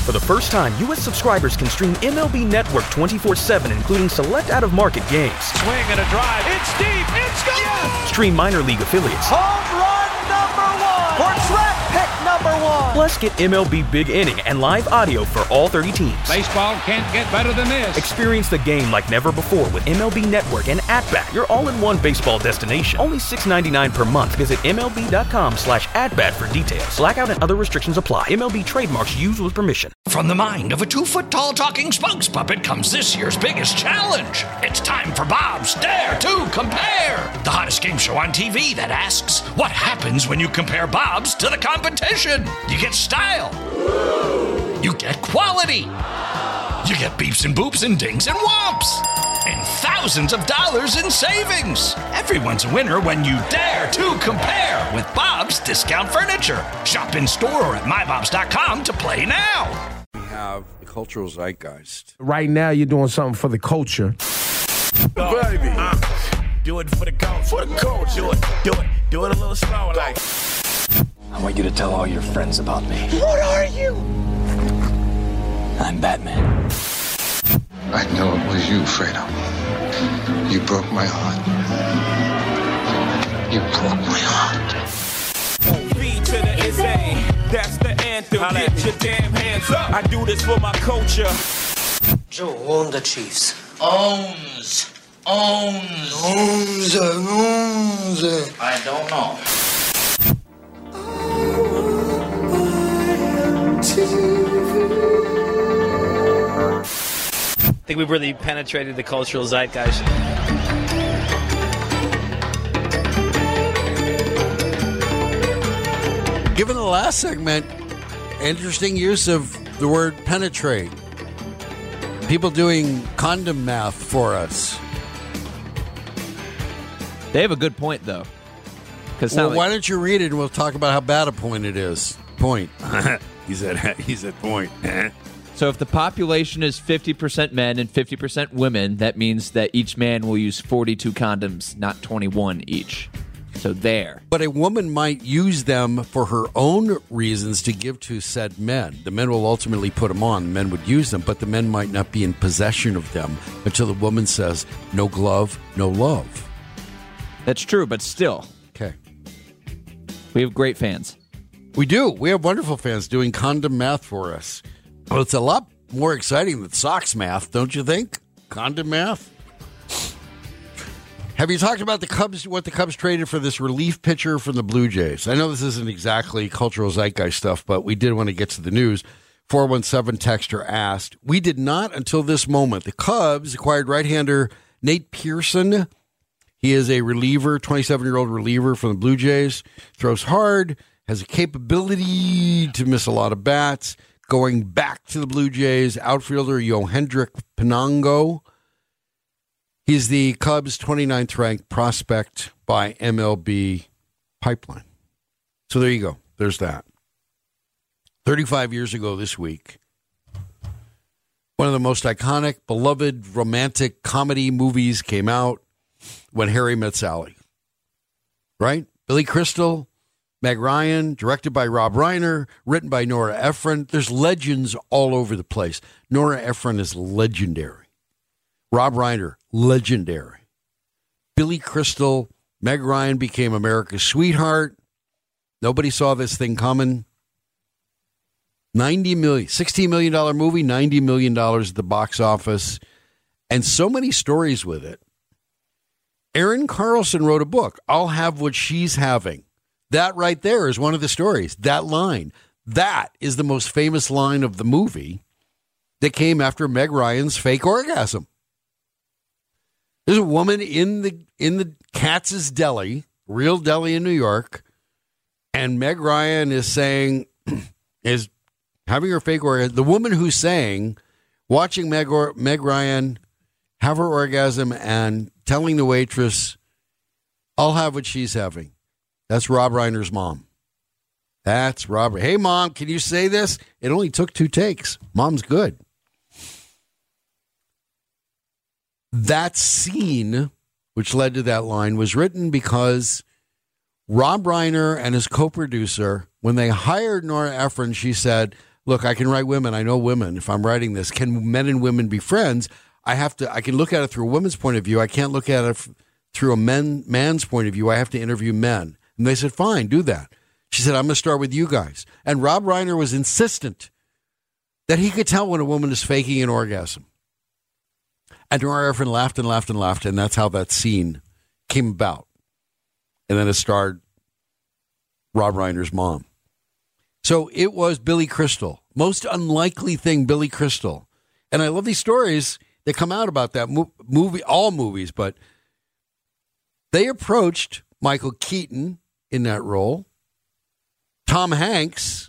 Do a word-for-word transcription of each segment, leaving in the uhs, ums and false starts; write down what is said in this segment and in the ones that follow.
For the first time, U S subscribers can stream M L B Network twenty-four seven, including select out-of-market games. Swing and a drive. It's deep. It's gone. Yes. Stream minor league affiliates. Home run number one. Or draft pick number one. Plus, get M L B Big Inning and live audio for all thirty teams. Baseball can't get better than this. Experience the game like never before with M L B Network and At-Bat, your all-in-one baseball destination. Only six dollars and ninety-nine cents per month. Visit M L B dot com slash at-bat for details. Blackout and other restrictions apply. M L B trademarks used with permission. From the mind of a two-foot-tall talking Spunks puppet comes this year's biggest challenge. It's time for Bob's Dare to Compare, the hottest game show on T V that asks, what happens when you compare Bob's to the competition? You get style. You get quality. You get beeps and boops and dings and whomps. And thousands of dollars in savings. Everyone's a winner when you dare to compare with Bob's Discount Furniture. Shop in store or at my bobs dot com to play now. We have the cultural zeitgeist. Right now, you're doing something for the culture. Baby. Uh, do it for the culture. For the culture. Do it, do it, do it a little slower, like. I want you to tell all your friends about me. What are you? I'm Batman. I know it was you, Fredo. You broke my heart. You broke my heart. B to the S A, that's the anthem. Get your damn hands up. I do this for my culture. Joe, own the Chiefs. Owns. Owns. Owns. Owns. I don't know. I think we've really penetrated the cultural zeitgeist. Given the last segment, interesting use of the word penetrate. People doing condom math for us. They have a good point, though. Well, like- why don't you read it and we'll talk about how bad a point it is. Point. he said, he said point. So if the population is fifty percent men and fifty percent women, that means that each man will use forty-two condoms, not twenty-one each. So there. But a woman might use them for her own reasons to give to said men. The men will ultimately put them on. The men would use them, but the men might not be in possession of them until the woman says, no glove, no love. That's true, but still. Okay. We have great fans. We do. We have wonderful fans doing condom math for us. Well, it's a lot more exciting than socks math, don't you think? Condom math? Have you talked about the Cubs, what the Cubs traded for this relief pitcher from the Blue Jays? I know this isn't exactly cultural zeitgeist stuff, but we did want to get to the news. four one seven texter asked, we did not until this moment. The Cubs acquired right-hander Nate Pearson. He is a reliever, twenty-seven-year-old reliever from the Blue Jays. Throws hard, has a capability to miss a lot of bats. Going back to the Blue Jays, outfielder Yohendrick Pinango. He's the Cubs' twenty-ninth ranked prospect by M L B Pipeline. So there you go. There's that. thirty-five years ago this week, one of the most iconic, beloved, romantic comedy movies came out, When Harry Met Sally. Right? Billy Crystal, Meg Ryan, directed by Rob Reiner, written by Nora Ephron. There's legends all over the place. Nora Ephron is legendary. Rob Reiner, legendary. Billy Crystal, Meg Ryan became America's sweetheart. Nobody saw this thing coming. ninety million dollars, sixteen million dollars movie, ninety million dollars at the box office, and so many stories with it. Erin Carlson wrote a book, I'll Have What She's Having. That right there is one of the stories. That line. That is the most famous line of the movie that came after Meg Ryan's fake orgasm. There's a woman in the in the Katz's Deli, real deli in New York, and Meg Ryan is saying, is having her fake orgasm. The woman who's saying, watching Meg, or, Meg Ryan have her orgasm and telling the waitress, I'll have what she's having. That's Rob Reiner's mom. That's Rob. Hey, Mom, can you say this? It only took two takes. Mom's good. That scene, which led to that line, was written because Rob Reiner and his co-producer, when they hired Nora Ephron, she said, look, I can write women. I know women. If I'm writing this, can men and women be friends? I have to. I can look at it through a woman's point of view. I can't look at it f- through a men man's point of view. I have to interview men. And they said, fine, do that. She said, I'm going to start with you guys. And Rob Reiner was insistent that he could tell when a woman is faking an orgasm. And Nora Ephron laughed and laughed and laughed, and that's how that scene came about. And then it starred Rob Reiner's mom. So it was Billy Crystal. Most unlikely thing, Billy Crystal. And I love these stories that come out about that mo- movie, all movies, but they approached Michael Keaton in that role, Tom Hanks.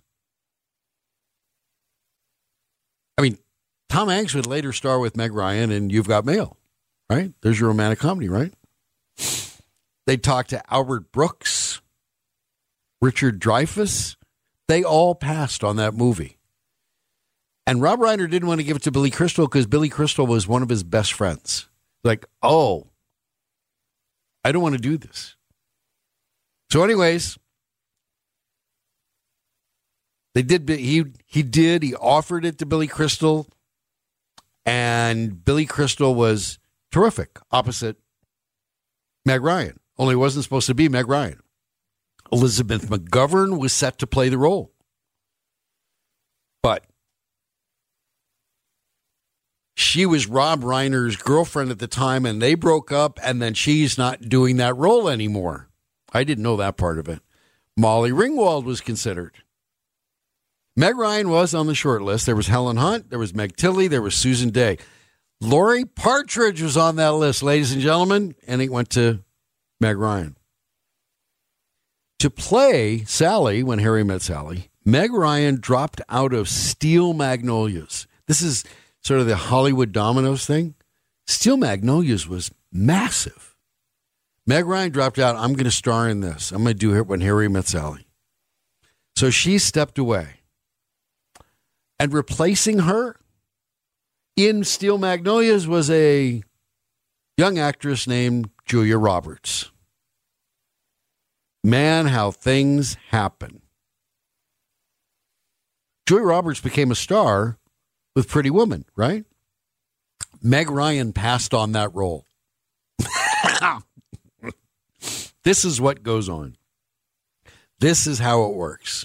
I mean, Tom Hanks would later star with Meg Ryan in You've Got Mail, right? There's your romantic comedy, right? They talked to Albert Brooks, Richard Dreyfuss. They all passed on that movie. And Rob Reiner didn't want to give it to Billy Crystal because Billy Crystal was one of his best friends. Like, oh, I don't want to do this. So anyways, they did. He he did. He offered it to Billy Crystal, and Billy Crystal was terrific opposite Meg Ryan. Only it wasn't supposed to be Meg Ryan. Elizabeth McGovern was set to play the role, but she was Rob Reiner's girlfriend at the time, and they broke up, and then she's not doing that role anymore. I didn't know that part of it. Molly Ringwald was considered. Meg Ryan was on the short list. There was Helen Hunt, there was Meg Tilly, there was Susan Day. Lori Partridge was on that list, ladies and gentlemen, and it went to Meg Ryan. To play Sally, when Harry Met Sally, Meg Ryan dropped out of Steel Magnolias. This is sort of the Hollywood Dominoes thing. Steel Magnolias was massive. Meg Ryan dropped out. I'm going to star in this. I'm going to do it when Harry Met Sally. So she stepped away. And replacing her in Steel Magnolias was a young actress named Julia Roberts. Man, how things happen. Julia Roberts became a star with Pretty Woman, right? Meg Ryan passed on that role. This is what goes on. This is how it works.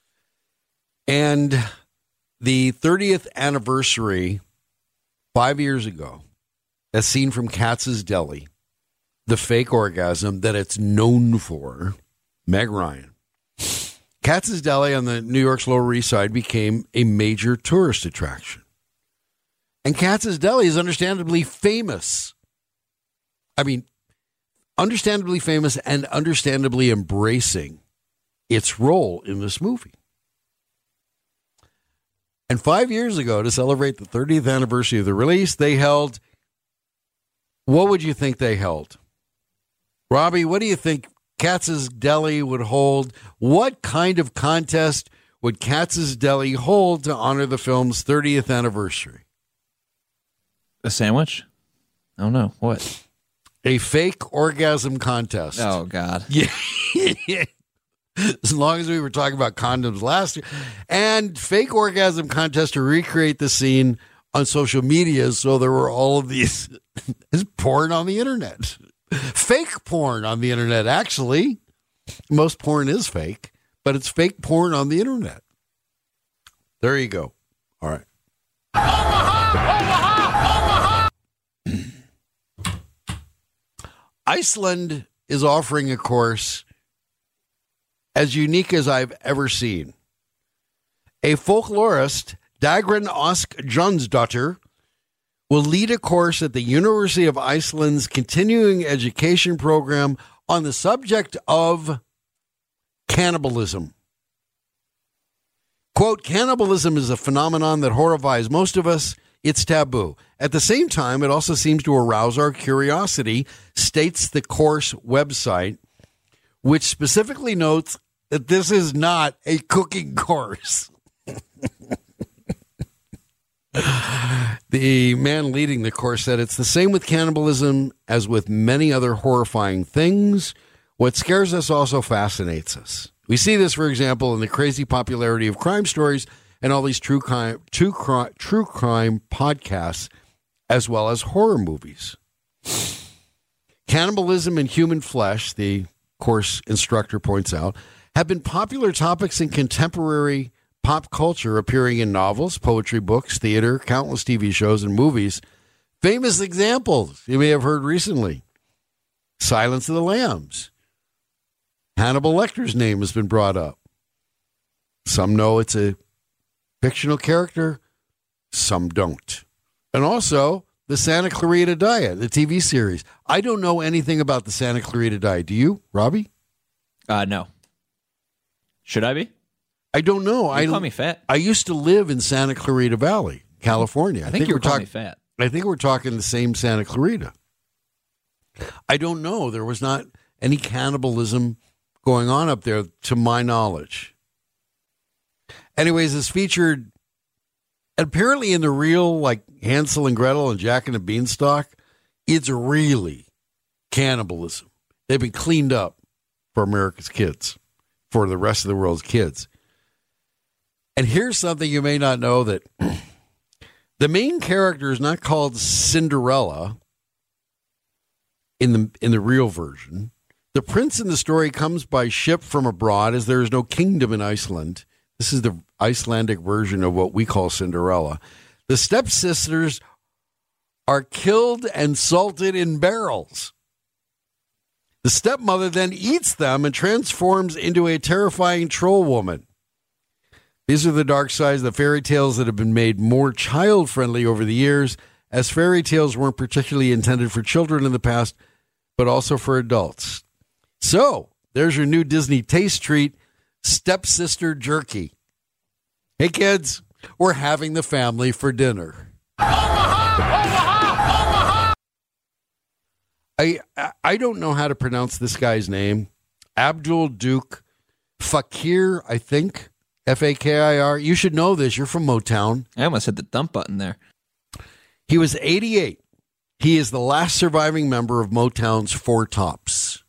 And the thirtieth anniversary, five years ago, as seen from Katz's Deli, the fake orgasm that it's known for, Meg Ryan. Katz's Deli on the New York's Lower East Side became a major tourist attraction. And Katz's Deli is understandably famous. I mean, understandably famous and understandably embracing its role in this movie. And five years ago, to celebrate the thirtieth anniversary of the release, they held, what would you think they held? Robbie, what do you think Katz's Deli would hold? What kind of contest would Katz's Deli hold to honor the film's thirtieth anniversary? A sandwich? I don't know. What? A fake orgasm contest. Oh, God. Yeah. As long as we were talking about condoms last year. And fake orgasm contest to recreate the scene on social media. So there were all of these porn on the internet. Fake porn on the internet, actually. Most porn is fake, but it's fake porn on the internet. There you go. All right. Omaha! Omaha! Omaha! Iceland is offering a course as unique as I've ever seen. A folklorist, Dagrun Osk Jonsdottir, will lead a course at the University of Iceland's continuing education program on the subject of cannibalism. Quote, cannibalism is a phenomenon that horrifies most of us. It's taboo. At the same time, it also seems to arouse our curiosity, states the course website, which specifically notes that this is not a cooking course. The man leading the course said it's the same with cannibalism as with many other horrifying things. What scares us also fascinates us. We see this, for example, in the crazy popularity of crime stories and all these true crime, true crime, true crime podcasts, as well as horror movies. Cannibalism and human flesh, the course instructor points out, have been popular topics in contemporary pop culture, appearing in novels, poetry, books, theater, countless T V shows, and movies. Famous examples you may have heard recently: Silence of the Lambs. Hannibal Lecter's name has been brought up. Some know it's a fictional character, some don't. And also, the Santa Clarita Diet, the T V series. I don't know anything about the Santa Clarita Diet. Do you, Robbie? Uh, no. Should I be? I don't know. You I call me fat. I used to live in Santa Clarita Valley, California. I, I think, think you were we're calling talk- me fat. I think we're talking the same Santa Clarita. I don't know. There was not any cannibalism going on up there, to my knowledge. Anyways, it's featured apparently in the real, like Hansel and Gretel and Jack and the Beanstalk. It's really cannibalism. They've been cleaned up for America's kids, for the rest of the world's kids. And here's something you may not know, that the main character is not called Cinderella in the in the real version. The prince in the story comes by ship from abroad, as there is no kingdom in Iceland. This is the Icelandic version of what we call Cinderella. The stepsisters are killed and salted in barrels. The stepmother then eats them and transforms into a terrifying troll woman. These are the dark sides of the fairy tales that have been made more child-friendly over the years, as fairy tales weren't particularly intended for children in the past, but also for adults. So, there's your new Disney taste treat, stepsister jerky. Hey, kids, we're having the family for dinner. I I don't know how to pronounce this guy's name. Abdul Duke Fakir, I think. F A K I R. You should know this. You're from Motown. I almost hit the dump button there. He was eighty-eight. He is the last surviving member of Motown's Four Tops.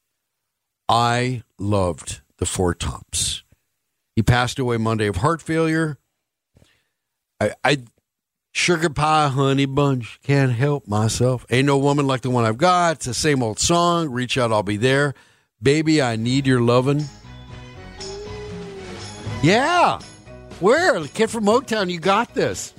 I loved the Four Tops. He passed away Monday of heart failure. I, I sugar pie, honey bunch, can't help myself. Ain't no woman like the one I've got. It's the same old song. Reach out, I'll be there. Baby, I need your lovin'. Yeah. Where? The kid from Motown, you got this.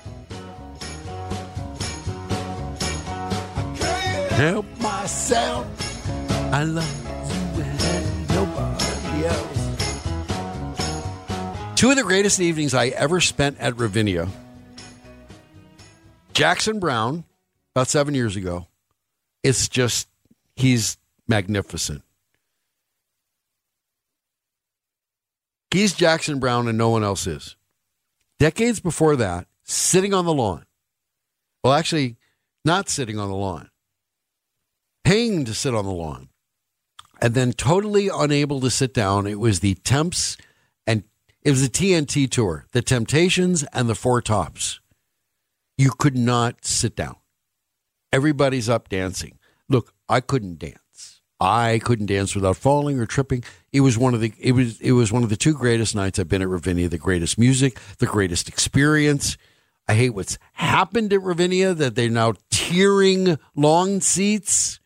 I can't help myself. I love you and nobody else. Two of the greatest evenings I ever spent at Ravinia. Jackson Browne, about seven years ago. It's just, he's magnificent. He's Jackson Browne and no one else is. Decades before that, sitting on the lawn. Well, actually, not sitting on the lawn. Paying to sit on the lawn. And then totally unable to sit down. It was the Temps, and it was the T N T tour. The Temptations and the Four Tops. You could not sit down. Everybody's up dancing. Look, I couldn't dance. I couldn't dance without falling or tripping. It was one of the it was it was one of the two greatest nights I've been at Ravinia. The greatest music, the greatest experience. I hate what's happened at Ravinia, that they're now tiering lawn seats.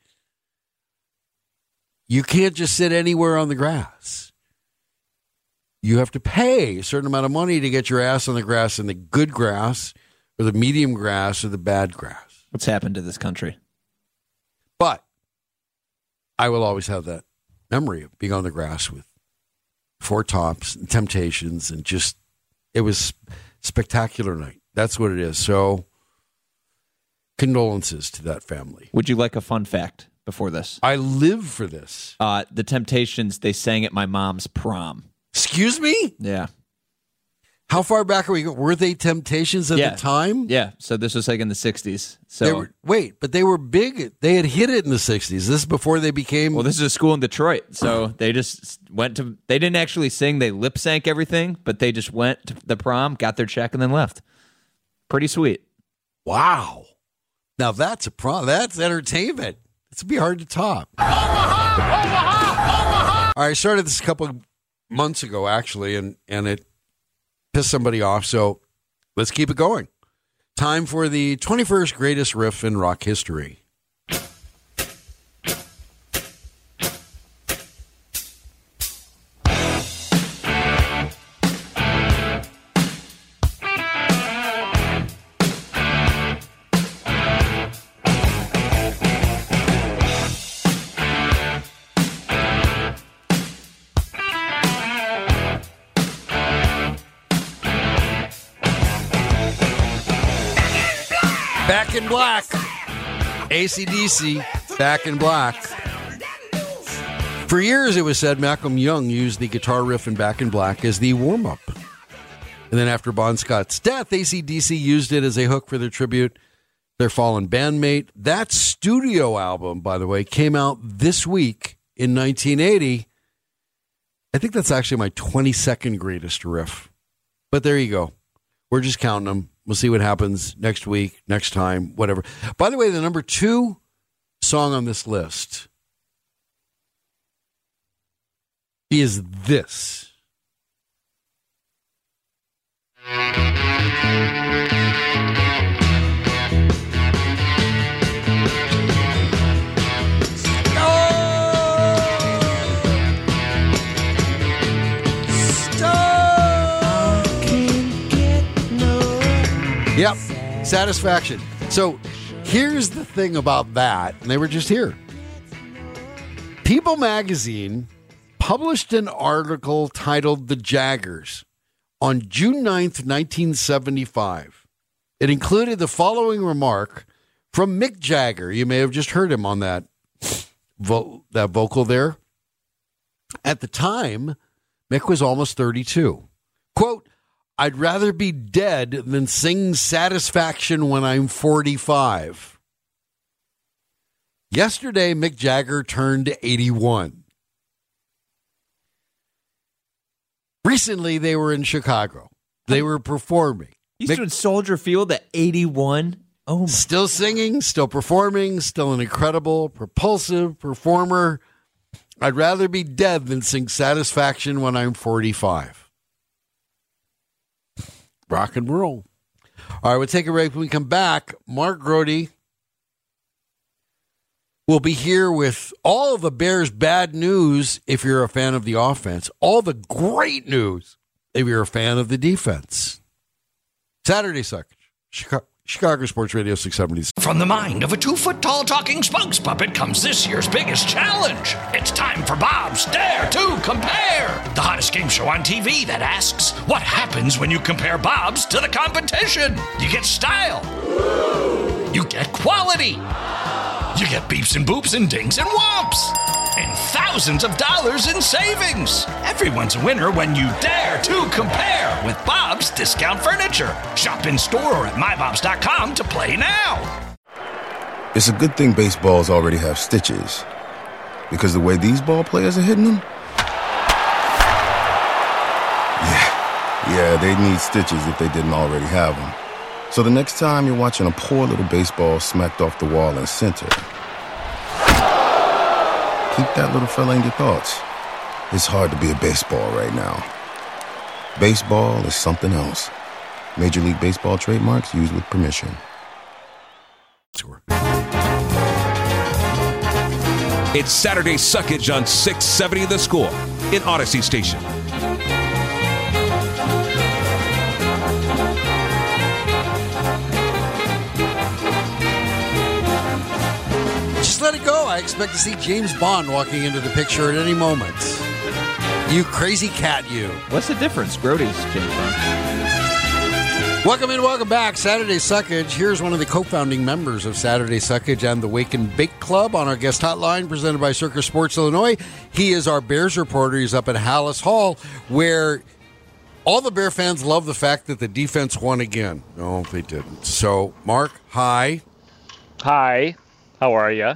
You can't just sit anywhere on the grass. You have to pay a certain amount of money to get your ass on the grass, in the good grass or the medium grass or the bad grass. What's happened to this country? But I will always have that memory of being on the grass with Four Tops and Temptations, and just, it was a spectacular night. That's what it is. So, condolences to that family. Would you like a fun fact before this? I live for this. Uh, the Temptations, they sang at my mom's prom. Excuse me? Yeah. How far back are we going? Were they Temptations at yeah. the time? Yeah. So this was like in the sixties. So they were, wait, but they were big. They had hit it in the sixties. This is before they became. Well, this is a school in Detroit. So they just went to, they didn't actually sing. They lip sank everything, but they just went to the prom, got their check, and then left. Pretty sweet. Wow. Now that's a prom. That's entertainment. It's going to be hard to top. All right, I started this a couple of months ago, actually, and, and it piss somebody off. So let's keep it going. Time for the twenty-first greatest riff in rock history. Back in Black. A C D C, Back in Black. For years, it was said Malcolm Young used the guitar riff in Back in Black as the warm-up. And then after Bon Scott's death, A C D C used it as a hook for their tribute, their fallen bandmate. That studio album, by the way, came out this week in nineteen eighty. I think that's actually my twenty-second greatest riff. But there you go. We're just counting them. We'll see what happens next week, next time, whatever. By the way, the number two song on this list is this. Yep, Satisfaction. So here's the thing about that, and they were just here. People magazine published an article titled The Jaggers on June ninth, nineteen seventy-five. It included the following remark from Mick Jagger. You may have just heard him on that, vo- that vocal there. At the time, Mick was almost thirty-two. Quote, I'd rather be dead than sing Satisfaction when I'm forty-five. Yesterday, Mick Jagger turned eighty-one. Recently, they were in Chicago. They were performing. He's Mick, doing Soldier Field at eighty-one. Oh, my. Still singing, still performing, still an incredible, propulsive performer. I'd rather be dead than sing Satisfaction when I'm forty-five. Rock and roll. All right, we'll take a break. When we come back, Mark Grody will be here with all of the Bears' bad news if you're a fan of the offense, all the great news if you're a fan of the defense. Saturday Suckage, Chicago, Chicago Sports Radio six seventy. From the mind of a two-foot-tall talking spokes puppet comes this year's biggest challenge. It's time for Bob's Dare to Compare, the hottest game show on T V that asks, what happens when you compare Bob's to the competition? You get style. You get quality. You get beeps and boops and dings and whomps. And thousands of dollars in savings. Everyone's a winner when you dare to compare with Bob's Discount Furniture. Shop in store or at my bobs dot com to play now. It's a good thing baseballs already have stitches, because the way these ball players are hitting them, yeah, yeah, they need stitches if they didn't already have them. So the next time you're watching a poor little baseball smacked off the wall in center, keep that little fella in your thoughts. It's hard to be a baseball right now. Baseball is something else. Major League Baseball trademarks used with permission. It's Saturday Suckage on six seventy The Score in Odyssey Station. Just let it go. I expect to see James Bond walking into the picture at any moment. You crazy cat, you. What's the difference? Grody's James Bond. Welcome in, welcome back. Saturday Suckage. Here's one of the co-founding members of Saturday Suckage and the Wake and Bake Club on our guest hotline, presented by Circus Sports Illinois. He is our Bears reporter. He's up at Hallis Hall, where all the Bear fans love the fact that the defense won again. No, they didn't. So, Mark, hi. Hi. How are you?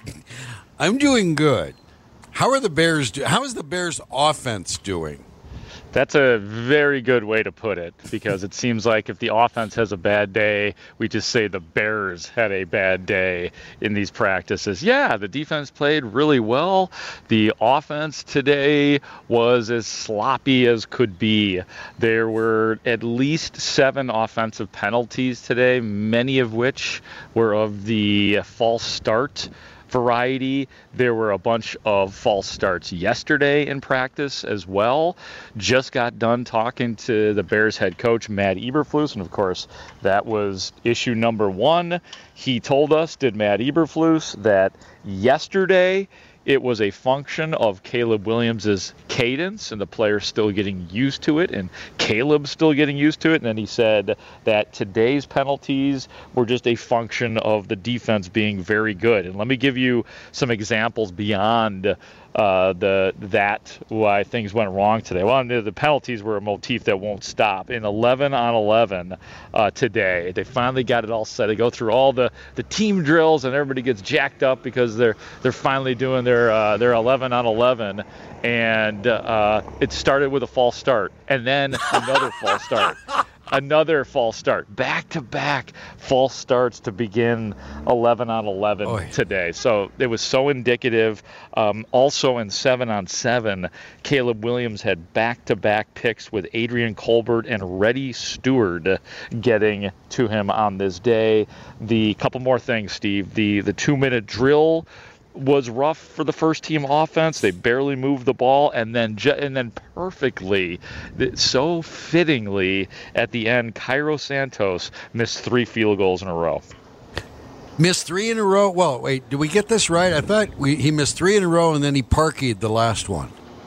I'm doing good. How are the Bears? Do- How is the Bears' offense doing? That's a very good way to put it, because it seems like if the offense has a bad day, we just say the Bears had a bad day in these practices. Yeah, the defense played really well. The offense today was as sloppy as could be. There were at least seven offensive penalties today, many of which were of the false start variety. There were a bunch of false starts yesterday in practice as well. Just got done talking to the Bears head coach, Matt Eberflus, and of course, that was issue number one. He told us, did Matt Eberflus, that yesterday it was a function of Caleb Williams' cadence and the players still getting used to it, and Caleb still getting used to it. And then he said that today's penalties were just a function of the defense being very good. And let me give you some examples beyond uh, the that why things went wrong today. Well, the penalties were a motif that won't stop. In eleven on eleven uh, today, they finally got it all set. They go through all the, the team drills, and everybody gets jacked up because they're they're finally doing their uh, their eleven on eleven, and uh, it started with a false start, and then another false start. Another false start, back-to-back false starts to begin eleven on eleven Oy. today. So it was so indicative. Um, also in seven on seven, Caleb Williams had back-to-back picks with Adrian Colbert and Reddy Stewart getting to him on this day. The couple more things, Steve. The the two-minute drill was rough for the first team offense. They barely moved the ball, and then ju- and then perfectly, so fittingly at the end, Cairo Santos missed three field goals in a row. Missed three in a row? Well, wait, did we get this right? I thought we, he missed three in a row, and then he parkeyed the last one.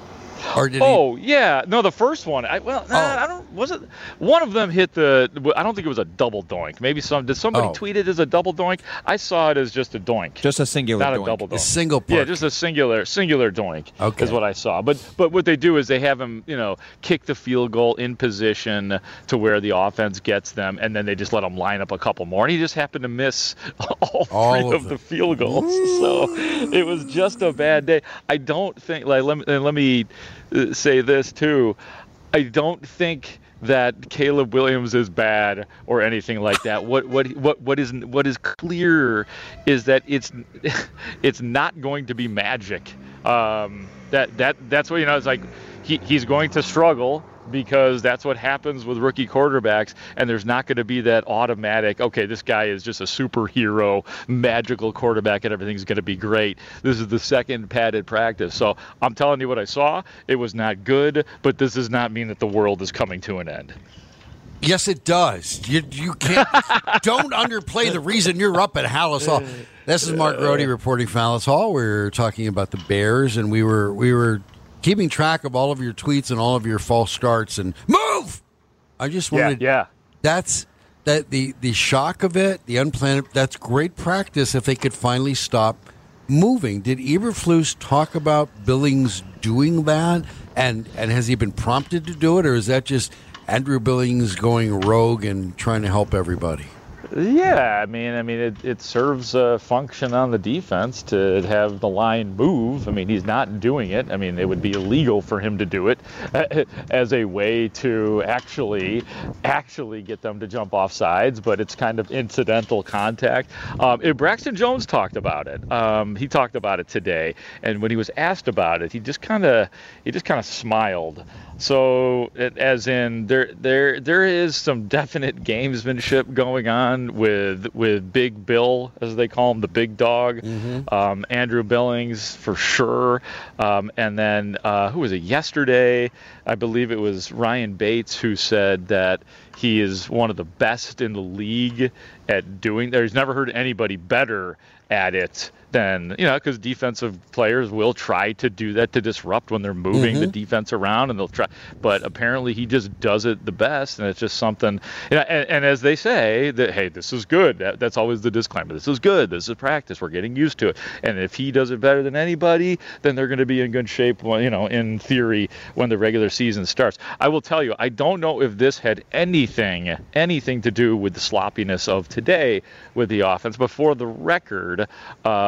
Or did oh he... yeah, no, the first one. I well, nah, oh. I don't. Was it one of them hit the? I don't think it was a double doink. Maybe some. Did somebody oh. tweet it as a double doink? I saw it as just a doink, just a singular, not doink. a double doink. A single. Park. Yeah, just a singular, singular doink. Okay. Is what I saw. But but what they do is they have him, you know, kick the field goal in position to where the offense gets them, and then they just let him line up a couple more. And he just happened to miss all, all three of, of the field goals. Ooh. So it was just a bad day. I don't think. Like let me let me say this too. I don't think that Caleb Williams is bad or anything like that. What what what what is what is clear is that it's it's not going to be magic. Um, that that that's what you know. It's like he he's going to struggle, because that's what happens with rookie quarterbacks, and there's not going to be that automatic, okay, this guy is just a superhero, magical quarterback, and everything's going to be great. This is the second padded practice. So I'm telling you what I saw. It was not good, but this does not mean that the world is coming to an end. Yes, it does. You you can't don't underplay the reason you're up at Halas Hall. This is Mark Grody reporting from Halas Hall. We're talking about the Bears, and we were we were keeping track of all of your tweets and all of your false starts and move. I just wanted, yeah, yeah. That's that the the shock of it, the unplanned. That's great practice if they could finally stop moving. Did Eberflus talk about Billings doing that, and and has he been prompted to do it, or is that just Andrew Billings going rogue and trying to help everybody? Yeah, I mean, I mean, it, it serves a function on the defense to have the line move. I mean, he's not doing it. I mean, it would be illegal for him to do it as a way to actually, actually get them to jump off sides. But it's kind of incidental contact. Um, it, Braxton Jones talked about it. Um, he talked about it today, and when he was asked about it, he just kind of, he just kind of smiled. So, it, as in, there, there, there is some definite gamesmanship going on with with Big Bill, as they call him, the big dog, mm-hmm. um, Andrew Billings for sure, um, and then uh, who was it yesterday? I believe it was Ryan Bates who said that he is one of the best in the league at doing. There's never heard anybody better at it than, you know, because defensive players will try to do that to disrupt when they're moving mm-hmm. the defense around, and they'll try. But apparently he just does it the best, and it's just something. You know, and, and as they say, that hey, this is good. That, that's always the disclaimer. This is good. This is practice. We're getting used to it. And if he does it better than anybody, then they're going to be in good shape. When, you know, in theory, when the regular season starts. I will tell you, I don't know if this had anything anything to do with the sloppiness of today with the offense. But for the record, um,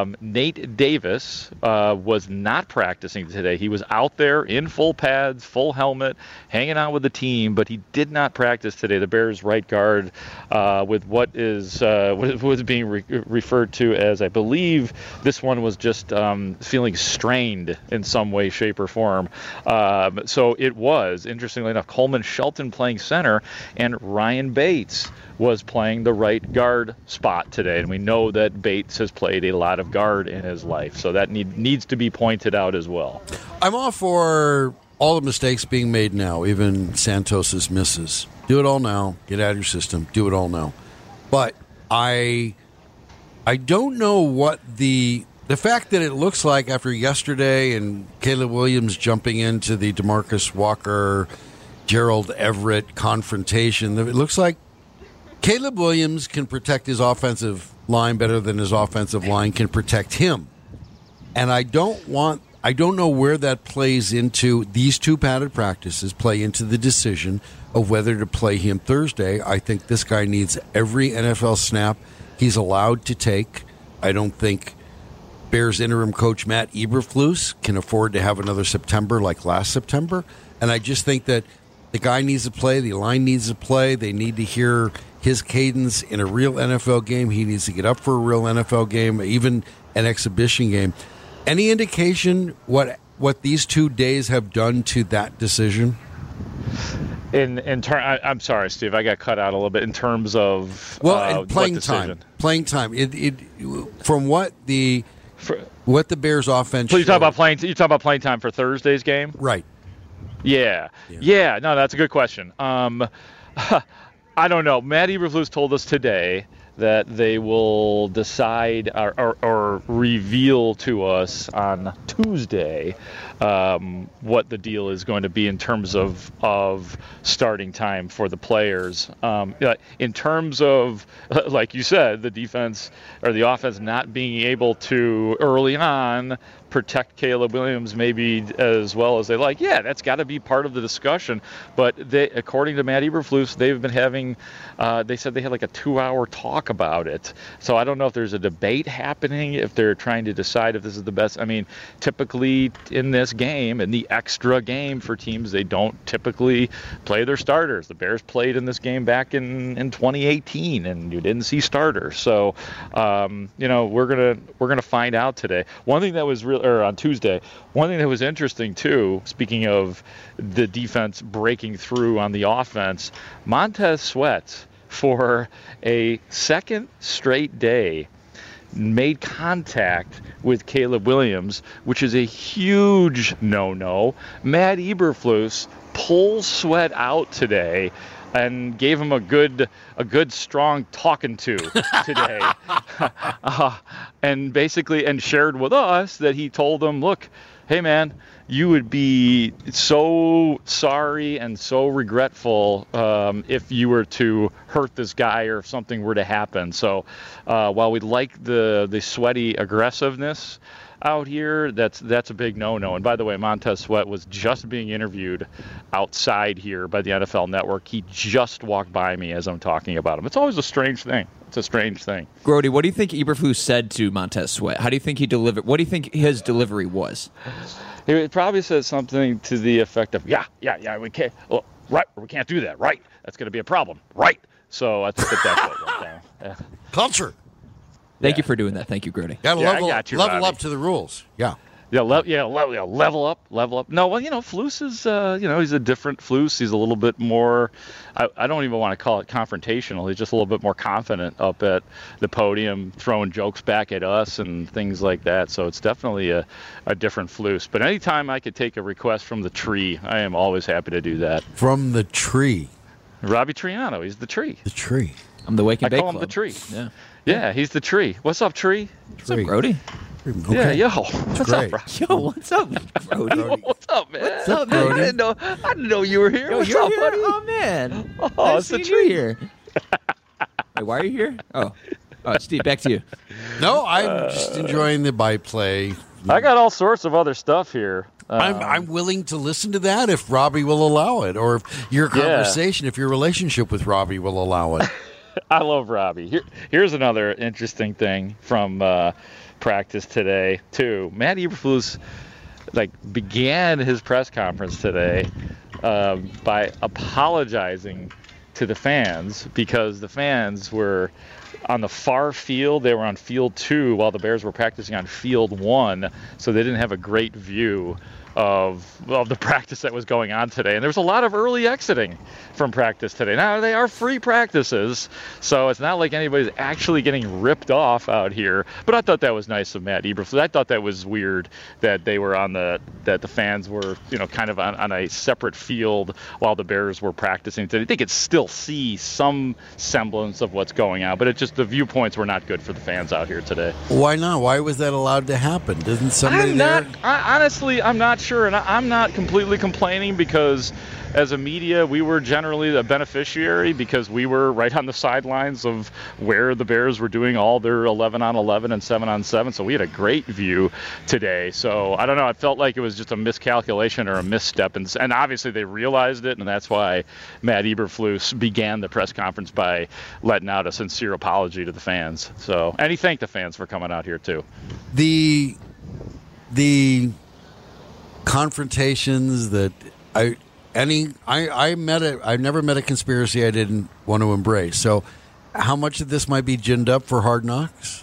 Um, Nate Davis uh, was not practicing today. He was out there in full pads, full helmet, hanging out with the team, but he did not practice today. The Bears' right guard uh, with what is uh, what was being re- referred to as, I believe, this one was just um, feeling strained in some way, shape, or form. Um, so it was, interestingly enough, Coleman Shelton playing center, and Ryan Bates was playing the right guard spot today. And we know that Bates has played a lot of guard in his life, so that need, needs to be pointed out as well. I'm all for all the mistakes being made now, even Santos's misses. Do it all now. Get out of your system. Do it all now. But I I don't know what the the fact that it looks like after yesterday and Caleb Williams jumping into the DeMarcus Walker, Gerald Everett confrontation, it looks like Caleb Williams can protect his offensive line better than his offensive line can protect him. And I don't want I don't know where that plays into these two padded practices play into the decision of whether to play him Thursday. I think this guy needs every N F L snap he's allowed to take. I don't think Bears interim coach Matt Eberflus can afford to have another September like last September. And I just think that the guy needs to play, the line needs to play, they need to hear his cadence in a real N F L game. He needs to get up for a real N F L game, even an exhibition game. Any indication what what these two days have done to that decision? In in turn, I'm sorry, Steve, I got cut out a little bit in terms of well, uh, playing what time. Playing time. It, it from what the for, what the Bears offense. So you talk about playing. You talk about playing time for Thursday's game, right? Yeah, yeah. yeah no, that's a good question. Um, I don't know. Matt Eberflus told us today that they will decide or, or, or reveal to us on Tuesday um, what the deal is going to be in terms of of starting time for the players. Um, in terms of, like you said, the defense or the offense not being able to early on protect Caleb Williams maybe as well as they like. Yeah, that's got to be part of the discussion. But they, according to Matt Eberflus, they've been having, uh, they said they had like a two-hour talk about it. So I don't know if there's a debate happening, if they're trying to decide if this is the best. I mean, typically in this game, in the extra game for teams, they don't typically play their starters. The Bears played in this game back in, in twenty eighteen, and you didn't see starters. So, um, you know, we're gonna we're gonna find out today. One thing that was real, or on Tuesday, one thing that was interesting too, speaking of the defense breaking through on the offense, Montez Sweat, for a second straight day, made contact with Caleb Williams, which is a huge no-no. Matt Eberflus pulls Sweat out today and gave him a good, a good strong talking to today, uh, and basically, and shared with us that he told them, "Look, hey man, you would be so sorry and so regretful um, if you were to hurt this guy or if something were to happen." So, uh, while we like the the sweaty aggressiveness out here, that's that's a big no-no. And by the way, Montez Sweat was just being interviewed outside here by the N F L Network. He just walked by me as I'm talking about him. It's always a strange thing. It's a strange thing. Grody, what do you think Eberflus said to Montez Sweat? How do you think he delivered? What do you think his delivery was? He probably said something to the effect of, "Yeah, yeah, yeah, we can't, well, right, we can't do that, right? That's going to be a problem, right?" So I think that that's what went down. Yeah. Culture. Thank yeah. you for doing that. Thank you, Grody. Got to yeah, level, got you, level Robbie. up to the rules. Yeah. Yeah, le- yeah, le- yeah, level up, level up. No, well, you know, Flus is, uh, you know, he's a different Flus. He's a little bit more, I, I don't even want to call it confrontational. He's just a little bit more confident up at the podium, throwing jokes back at us and things like that. So it's definitely a, a different Flus. But anytime I could take a request from the tree, I am always happy to do that. From the tree? Robbie Triano, he's the tree. The tree. I'm the Wake and I Bake call him Club. the tree. Yeah. Yeah, he's the tree. What's up, tree? What's up, Grody? Yeah, Okay. yo. What's great. up, Yo, what's up, Grody? What's up, man? What's up, man? I didn't know. I didn't know you were here. Yo, What's you're up, here? buddy? Oh man. Oh, I've it's the seen tree. you here. Wait, why are you here? Oh, oh, Steve, back to you. No, I'm just enjoying the byplay. I got all sorts of other stuff here. Um, I'm I'm willing to listen to that if Robbie will allow it, or if your conversation, yeah. if your relationship with Robbie will allow it. I love Robbie. Here, here's another interesting thing from uh, practice today too. Matt Eberflus like began his press conference today uh, by apologizing to the fans because the fans were on the far field. They were on field two while the Bears were practicing on field one, so they didn't have a great view of of the practice that was going on today. And there was a lot of early exiting from practice today. Now, they are free practices, so it's not like anybody's actually getting ripped off out here. But I thought that was nice of Matt Eberflus. I thought that was weird that they were on the that the fans were, you know, kind of on, on a separate field while the Bears were practicing today. They could still see some semblance of what's going on, but it just the viewpoints were not good for the fans out here today. Why not? Why was that allowed to happen? Doesn't somebody I'm there? Not, I, honestly, I'm not sure, and I, I'm not completely complaining because as a media, we were generally the beneficiary because we were right on the sidelines of where the Bears were doing all their eleven on eleven and seven on seven, so we had a great view today. So I don't know, I felt like it was just a miscalculation or a misstep, and, and obviously they realized it, and that's why Matt Eberflus began the press conference by letting out a sincere apology to the fans. So, and he thanked the fans for coming out here too. The the confrontations that I any I I met a I've never met a conspiracy I didn't want to embrace. So, how much of this might be ginned up for Hard Knocks?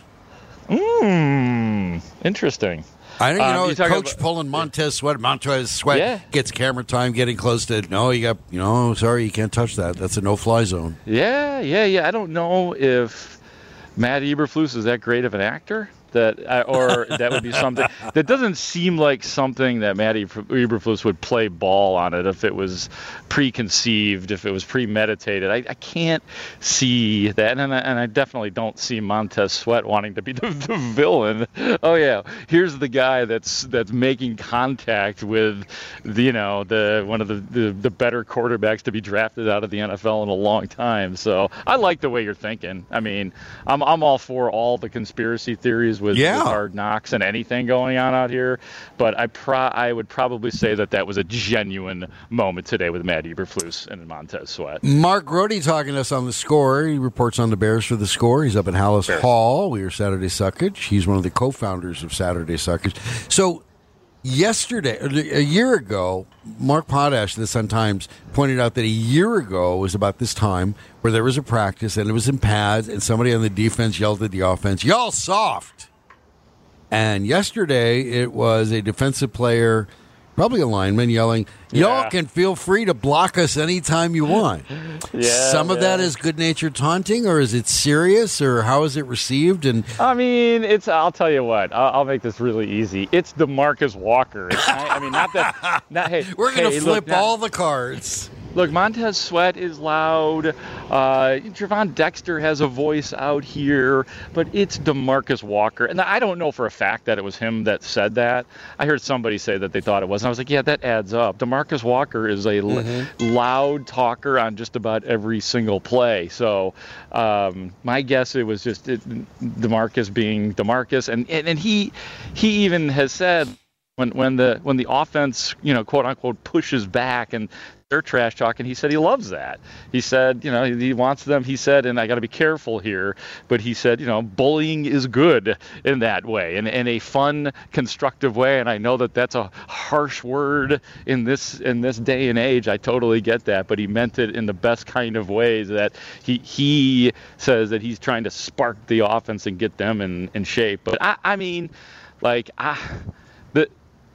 Hmm, interesting. I don't, you know, um, Coach about, pulling Montez Sweat. Montez Sweat yeah. gets camera time, getting close to. No, you got. You know, sorry, you can't touch that. That's a no-fly zone. Yeah, yeah, yeah. I don't know if Matt Eberflus is that great of an actor. That or that would be something that doesn't seem like something that Matt Eberflus would play ball on it if it was preconceived, if it was premeditated. I, I can't see that, and I, and I definitely don't see Montez Sweat wanting to be the, the villain. Oh yeah, here's the guy that's that's making contact with, the, you know, the one of the, the the better quarterbacks to be drafted out of the N F L in a long time. So I like the way you're thinking. I mean, I'm I'm all for all the conspiracy theories with, yeah. with Hard Knocks and anything going on out here, but I pro- I would probably say that that was a genuine moment today with Matt Eberflus and Montez Sweat. Mark Grody talking to us on The Score. He reports on the Bears for The Score. He's up in Hallis Bears. Hall. We are Saturday Suckage. He's one of the co-founders of Saturday Suckage. So yesterday, a year ago, Mark Potash of the Sun-Times pointed out that a year ago was about this time where there was a practice and it was in pads and somebody on the defense yelled at the offense, "Y'all soft." And yesterday it was a defensive player, probably a lineman, yelling, "Y'all yeah. can feel free to block us anytime you want." yeah, Some of yeah. that is good-natured taunting, or is it serious, or how is it received? And I mean, it's. I'll tell you what. I'll, I'll make this really easy. It's DeMarcus Walker. It's, I, I mean, not that. Not hey. We're going to hey, flip look, not, all the cards. Look, Montez Sweat is loud. Uh, Trevon Dexter has a voice out here, but it's DeMarcus Walker. And I don't know for a fact that it was him that said that. I heard somebody say that they thought it was. And I was like, yeah, that adds up. DeMarcus Walker is a mm-hmm. l- loud talker on just about every single play. So um, my guess it was just it, DeMarcus being DeMarcus. And, and, and he he even has said when, when the when the offense, you know, quote unquote, pushes back and they're trash talking, he said he loves that. He said, you know, he wants them, he said, and I got to be careful here, but he said, you know, bullying is good in that way, in, in a fun, constructive way, and I know that that's a harsh word in this in this day and age. I totally get that, but he meant it in the best kind of ways that he he says that he's trying to spark the offense and get them in, in shape. But, I, I mean, like, I, the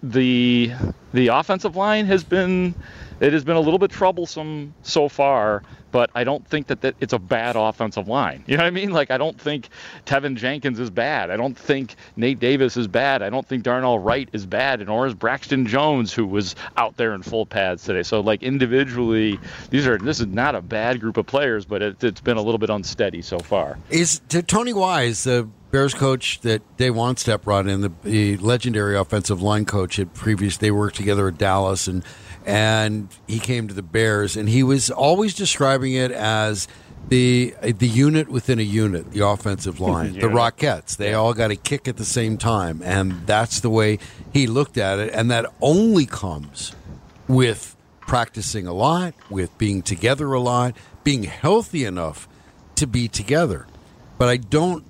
the the offensive line has been... It has been a little bit troublesome so far, but I don't think that, that it's a bad offensive line. You know what I mean? Like, I don't think Tevin Jenkins is bad. I don't think Nate Davis is bad. I don't think Darnell Wright is bad, and or is Braxton Jones, who was out there in full pads today. So, like, individually, these are this is not a bad group of players, but it, it's been a little bit unsteady so far. Is to Tony Wise, the Bears coach that Dave Wannstedt brought in, the, the legendary offensive line coach at previous, they worked together at Dallas, and and he came to the Bears, and he was always describing it as the the unit within a unit, the offensive line, the Rockettes. They all got a kick at the same time, and that's the way he looked at it, and that only comes with practicing a lot, with being together a lot, being healthy enough to be together. But I don't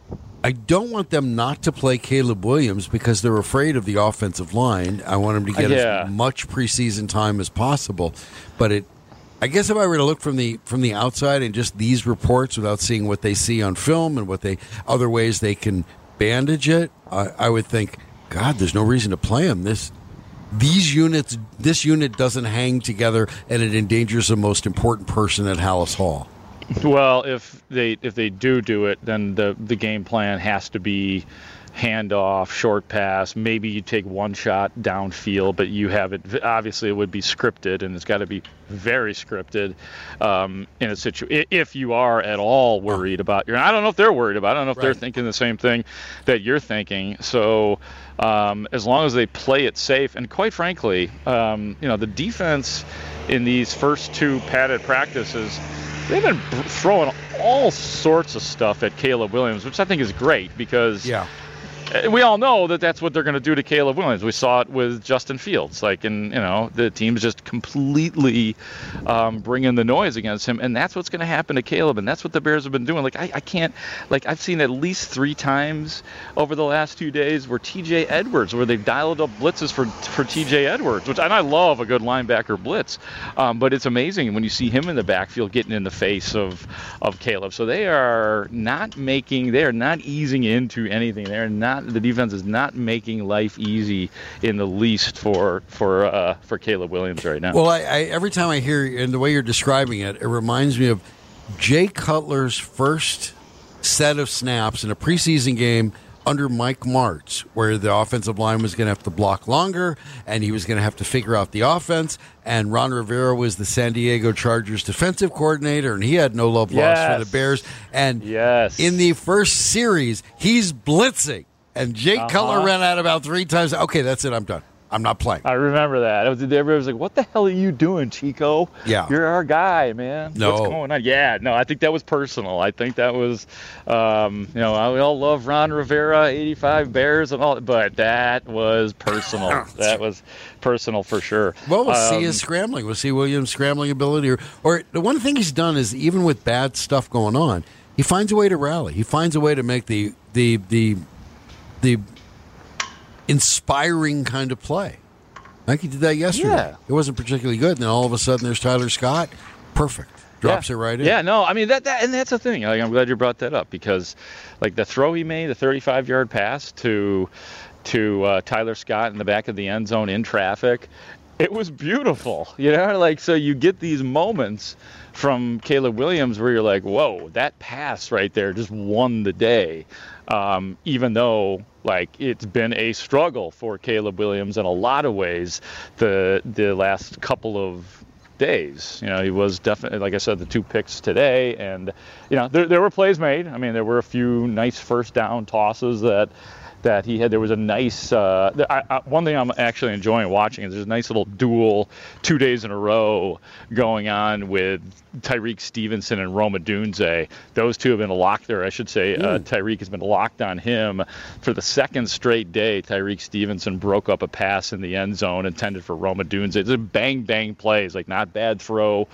I don't want them not to play Caleb Williams because they're afraid of the offensive line. I want them to get yeah. as much preseason time as possible. But it I guess if I were to look from the from the outside and just these reports without seeing what they see on film and what they other ways they can bandage it, I, I would think, God, there's no reason to play him. This these units this unit doesn't hang together and it endangers the most important person at Hallis Hall. Well, if they if they do do it, then the the game plan has to be handoff, short pass. Maybe you take one shot downfield, but you have it. Obviously, it would be scripted, and it's got to be very scripted um, in a situation. If you are at all worried about your, I don't know if they're worried about it. I don't know if right. they're thinking the same thing that you're thinking. So, um, as long as they play it safe, and quite frankly, um, you know, the defense in these first two padded practices, they've been throwing all sorts of stuff at Caleb Williams, which I think is great because yeah. we all know that that's what they're going to do to Caleb Williams. We saw it with Justin Fields. Like, and you know, the team's just completely um, bringing the noise against him, and that's what's going to happen to Caleb, and that's what the Bears have been doing. Like, I, I can't, like, I've seen at least three times over the last few days where T J Edwards, where they've dialed up blitzes for for T J Edwards, which, and I love a good linebacker blitz, um, but it's amazing when you see him in the backfield getting in the face of of Caleb. So they are not making, they are not easing into anything. They are not. The defense is not making life easy in the least for for uh, for Caleb Williams right now. Well, I, I, every time I hear and the way you're describing it, it reminds me of Jay Cutler's first set of snaps in a preseason game under Mike Martz, where the offensive line was going to have to block longer, and he was going to have to figure out the offense. And Ron Rivera was the San Diego Chargers defensive coordinator, and he had no love yes. lost for the Bears. And yes. in the first series, he's blitzing. And Jake uh-huh. Cutler ran out about three times. Okay, that's it. I'm done. I'm not playing. I remember that. It was, everybody was like, what the hell are you doing, Chico? Yeah. You're our guy, man. No. What's going on? Yeah, no, I think that was personal. I think that was, um, you know, we all love Ron Rivera, eighty-five Bears and all, but that was personal. that was personal for sure. Well, we'll um, see his scrambling. We'll see Williams' scrambling ability. Or, or the one thing he's done is, even with bad stuff going on, he finds a way to rally. He finds a way to make the the the the inspiring kind of play. Like he did that yesterday. Yeah. It wasn't particularly good, and then all of a sudden there's Tyler Scott. Perfect. Drops yeah. it right in. Yeah, no, I mean, that, that and that's the thing. Like, I'm glad you brought that up because, like, the throw he made, the thirty-five-yard pass to to uh, Tyler Scott in the back of the end zone in traffic, it was beautiful. You know, like, so you get these moments from Caleb Williams where you're like, whoa, that pass right there just won the day. Um, even though, like, it's been a struggle for Caleb Williams in a lot of ways the the last couple of days. You know, he was definitely, like I said, the two picks today, and, you know, there, there were plays made. I mean, there were a few nice first down tosses that that he had. There was a nice uh, I, I, one thing I'm actually enjoying watching is there's a nice little duel two days in a row going on with Tyrique Stevenson and Rome Odunze. Those two have been locked there. I should say uh, Tyrique has been locked on him for the second straight day. Tyrique Stevenson broke up a pass in the end zone intended for Rome Odunze. It's a bang bang plays, like not bad throw,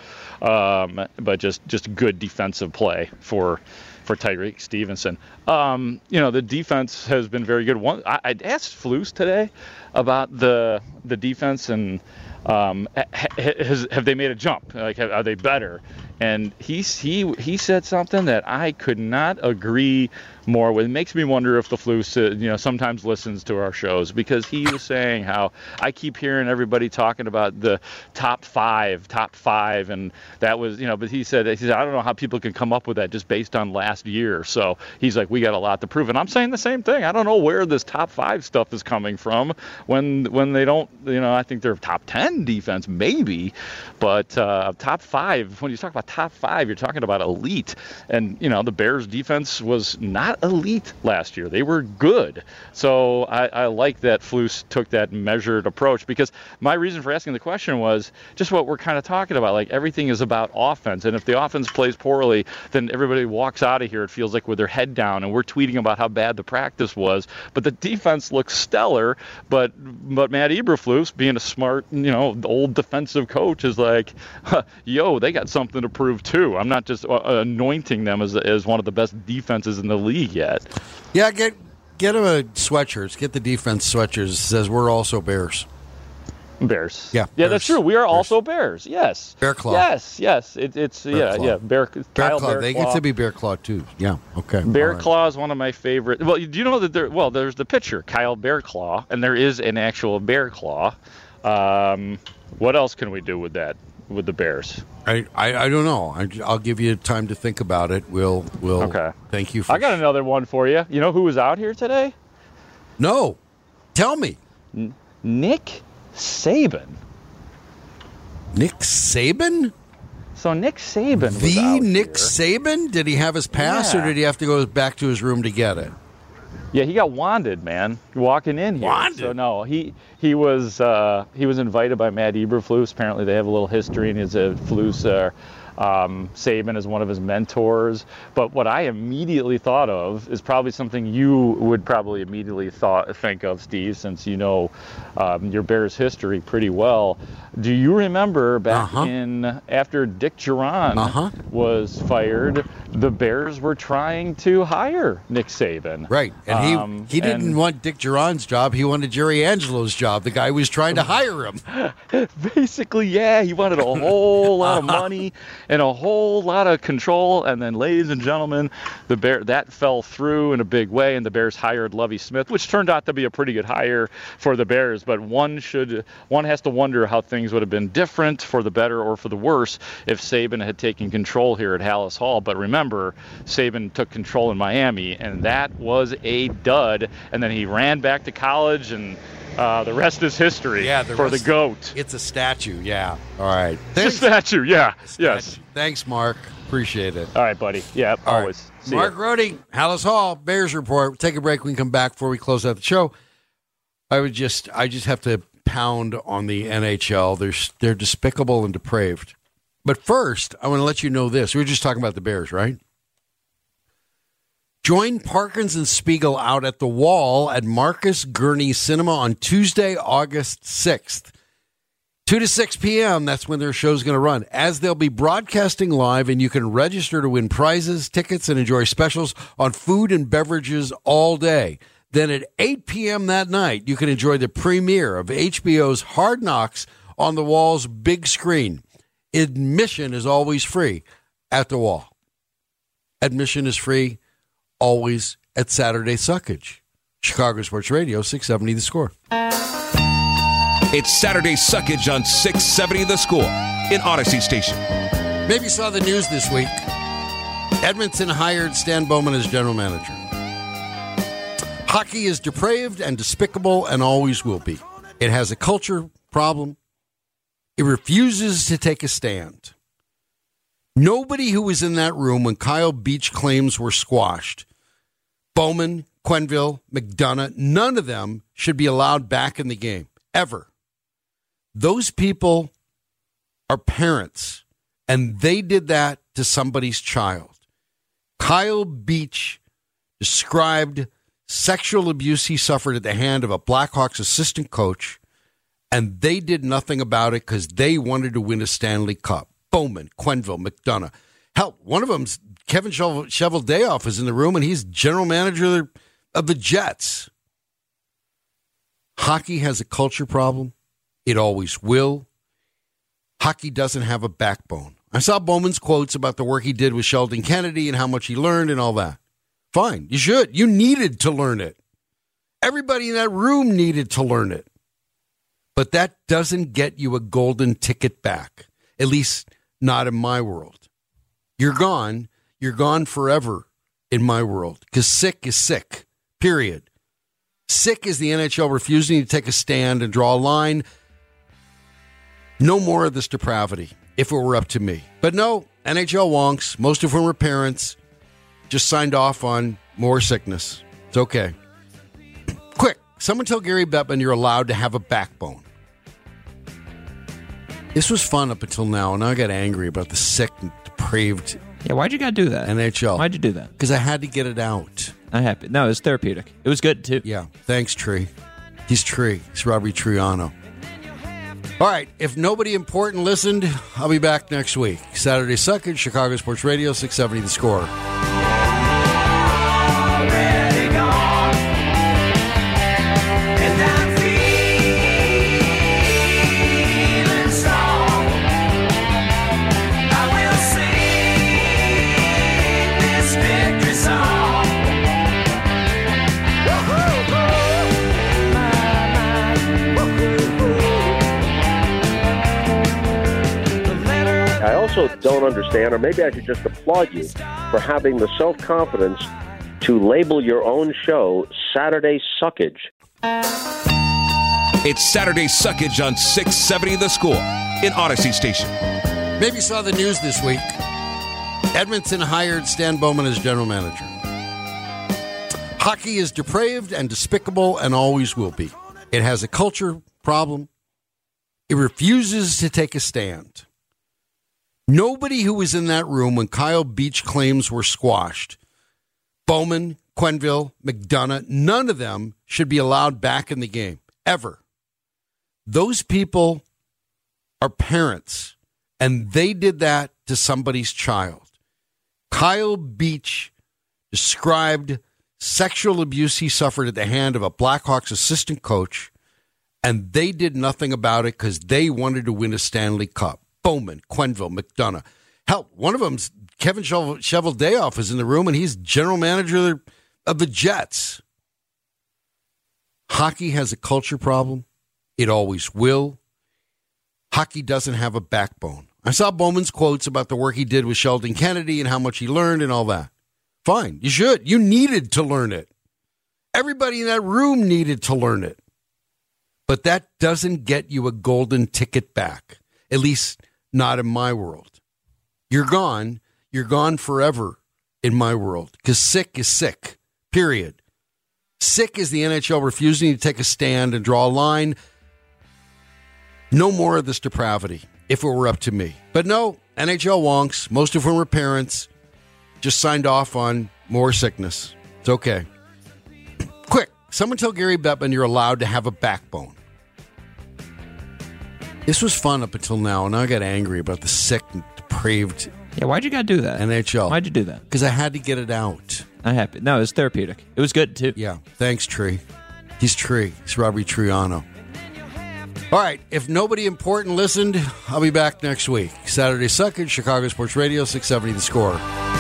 um, but just just good defensive play for. for Tyrique Stevenson. Um, you know, the defense has been very good. One, I, I asked Flus today about the the defense and um, has, have they made a jump? Like, have, are they better? And he he he said something that I could not agree more with. It makes me wonder if the Flus, uh, you know, sometimes listens to our shows, because he was saying how I keep hearing everybody talking about the top five, top five, and that was, you know, but he said, he said, I don't know how people can come up with that just based on last year. So he's like, we got a lot to prove. And I'm saying the same thing. I don't know where this top five stuff is coming from when when they don't, you know, I think they're top ten defense, maybe, but uh, top five, when you talk about top five, you're talking about elite. And, you know, the Bears defense was not elite last year. They were good. So I, I like that Flus took that measured approach, because my reason for asking the question was just what we're kind of talking about. Like, everything is about offense. And if the offense plays poorly, then everybody walks out of here, it feels like, with their head down, and we're tweeting about how bad the practice was. But the defense looks stellar. But but Matt Eberflus Eberflus, being a smart, you know, old defensive coach, is like, huh, yo, they got something to prove too. I'm not just uh, anointing them as as one of the best defenses in the league yet. Yeah, get get them a sweatshirts. Get the defense sweatshirts. It says we're also Bears. Bears. Yeah, yeah, Bears. That's true. We are Bears. also Bears. Yes. Bear Claw. Yes, yes. It, it's Bear yeah, Claw. yeah. Bear, Bear Kyle Claw. Bear They Claw. get to be Bear Claw too. Yeah. Okay. Bear All right. Claw is one of my favorite. Well, do you know that there? Well, there's the pitcher, Kyle Bear Claw, and there is an actual Bear Claw. Um, what else can we do with that? With the Bears? I, I, I don't know. I, I'll give you time to think about it. We'll we'll. Okay. Thank you for. I got another one for you. You know who was out here today? No. Tell me. N- Nick Saban. Nick Saban? So Nick Saban was The out Nick here. Saban? Did he have his pass, Yeah. or did he have to go back to his room to get it? Yeah, he got wanded, man, walking in here. Wanded? So no, he he was uh, he was invited by Matt Eberflus. Apparently, they have a little history, and his uh, Flus, uh, um, Saban is one of his mentors. But what I immediately thought of is probably something you would probably immediately thought think of, Steve, since you know um, your Bears history pretty well. Do you remember back Uh-huh. in after Dick Duran Uh-huh. was fired, the Bears were trying to hire Nick Saban. Right. And he, Um, he didn't and- want Dick Duran's job. He wanted Jerry Angelo's job. The guy who was trying to hire him. Basically, yeah, he wanted a whole lot of money and a whole lot of control. And then, ladies and gentlemen, the Bear that fell through in a big way, and the Bears hired Lovie Smith, which turned out to be a pretty good hire for the Bears. But one should one has to wonder how things would have been different for the better or for the worse if Saban had taken control here at Hallis Hall. But remember, Saban took control in Miami, and that was a dud. And then he ran back to college, and uh, the rest is history Yeah, the for rest- the GOAT. It's a statue. Yeah. All right. It's a statue, yeah. Yes. Statue. Thanks, Mark. Appreciate it. All right, buddy. Yeah, All right. always. See Mark ya. Rohde, Hallis Hall, Bears Report. Take a break. We can come back before we close out the show. I would just, I just have to pound on the N H L. They're they're despicable and depraved. But first, I want to let you know this. We were just talking about the Bears, right? Join Parkins and Spiegel out at the Wall at Marcus Gurney Cinema on Tuesday, August sixth. two to six p.m., that's when their show's going to run, as they'll be broadcasting live, and you can register to win prizes, tickets, and enjoy specials on food and beverages all day. Then at eight p.m. that night, you can enjoy the premiere of H B O's Hard Knocks on the Wall's big screen. Admission is always free at the Wall. Admission is free always at Saturday Suckage. Chicago Sports Radio, six seventy The Score. It's Saturday Suckage on six seventy The Score in Odyssey Station. Maybe you saw the news this week. Edmonton hired Stan Bowman as general manager. Hockey is depraved and despicable and always will be. It has a culture problem. It refuses to take a stand. Nobody who was in that room when Kyle Beach claims were squashed, Bowman, Quenneville, McDonough, none of them should be allowed back in the game, ever. Those people are parents, and they did that to somebody's child. Kyle Beach described sexual abuse he suffered at the hand of a Blackhawks assistant coach, and they did nothing about it because they wanted to win a Stanley Cup. Bowman, Quenneville, McDonough. Hell, one of them's Kevin Chevel- Cheveldayoff is in the room, and he's general manager of the Jets. Hockey has a culture problem. It always will. Hockey doesn't have a backbone. I saw Bowman's quotes about the work he did with Sheldon Kennedy and how much he learned and all that. Fine, you should. You needed to learn it. Everybody in that room needed to learn it. But that doesn't get you a golden ticket back, at least not in my world. You're gone. You're gone forever in my world, because sick is sick, period. Sick is the N H L refusing to take a stand and draw a line. No more of this depravity, if it were up to me. But no, N H L wonks, most of whom are parents, just signed off on more sickness. It's okay. Quick, someone tell Gary Bettman you're allowed to have a backbone. This was fun up until now, and now I got angry about the sick and depraved Yeah, why'd you gotta do that? N H L. Why'd you do that? Because I had to get it out. I'm happy. No, it was therapeutic. It was good, too. Yeah, thanks, Tree. He's Tree. He's Robbie Triano. All right, if nobody important listened, I'll be back next week. Saturday Suckage, Chicago Sports Radio, six seventy The Score. I also don't understand, or maybe I should just applaud you for having the self-confidence to label your own show Saturday Suckage. It's Saturday Suckage on six seventy The Score in Odyssey Station. Maybe you saw the news this week. Edmonton hired Stan Bowman as general manager. Hockey is depraved and despicable and always will be. It has a culture problem. It refuses to take a stand. Nobody who was in that room when Kyle Beach claims were squashed, Bowman, Quenneville, McDonough, none of them should be allowed back in the game, ever. Those people are parents, and they did that to somebody's child. Kyle Beach described sexual abuse he suffered at the hand of a Blackhawks assistant coach, and they did nothing about it because they wanted to win a Stanley Cup. Bowman, Quenneville, McDonough. Hell, one of them's Kevin Cheveldayoff is in the room, and he's general manager of the Jets. Hockey has a culture problem. It always will. Hockey doesn't have a backbone. I saw Bowman's quotes about the work he did with Sheldon Kennedy and how much he learned and all that. Fine, you should. You needed to learn it. Everybody in that room needed to learn it. But that doesn't get you a golden ticket back, at least not in my world. You're gone. You're gone forever in my world, because sick is sick, period. Sick is the N H L refusing to take a stand and draw a line. No more of this depravity, if it were up to me. But no, N H L wonks, most of whom are parents, just signed off on more sickness. It's okay. Quick, someone tell Gary Bettman you're allowed to have a backbone. This was fun up until now, and now I got angry about the sick and depraved. Yeah, why'd you gotta do that? N H L. Why'd you do that? Because I had to get it out. I'm happy. No, it was therapeutic. It was good, too. Yeah, thanks, Tree. He's Tree. He's Robbie Triano. All right, if nobody important listened, I'll be back next week. Saturday Suckage, Chicago Sports Radio, six seventy The Score.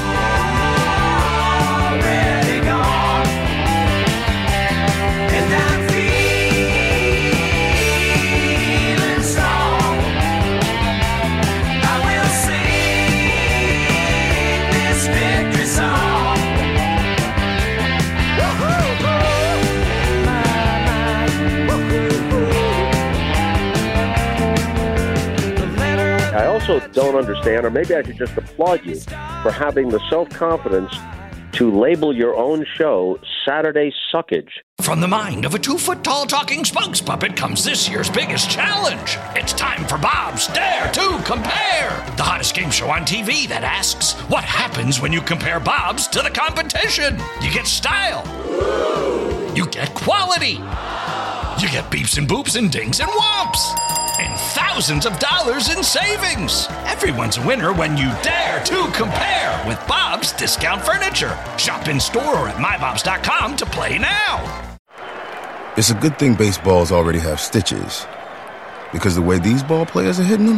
I also don't understand, or maybe I should just applaud you for having the self-confidence to label your own show Saturday Suckage. From the mind of a two-foot-tall talking spokes puppet comes this year's biggest challenge. It's time for Bob's Dare to Compare, the hottest game show on T V that asks, what happens when you compare Bob's to the competition? You get style. You get quality. You get beeps and boops and dings and whomps. And thousands of dollars in savings. Everyone's a winner when you dare to compare with Bob's Discount Furniture. Shop in store or at my bobs dot com to play now. It's a good thing baseballs already have stitches, because the way these ball players are hitting them,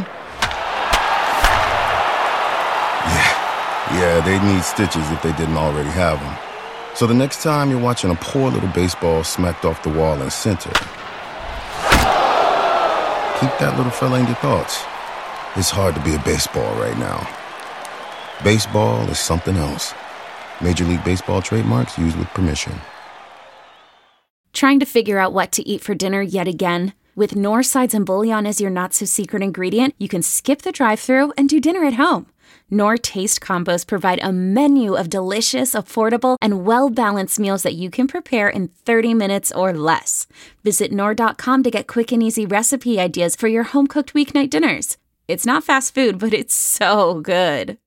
yeah, yeah, they need stitches if they didn't already have them. So the next time you're watching a poor little baseball smacked off the wall in center, keep that little fella in your thoughts. It's hard to be a baseball right now. Baseball is something else. Major League Baseball trademarks used with permission. Trying to figure out what to eat for dinner yet again? With Knorr sides and bouillon as your not-so-secret ingredient, you can skip the drive-thru and do dinner at home. Knorr Taste Combos provide a menu of delicious, affordable, and well-balanced meals that you can prepare in thirty minutes or less. Visit Knorr dot com to get quick and easy recipe ideas for your home-cooked weeknight dinners. It's not fast food, but it's so good.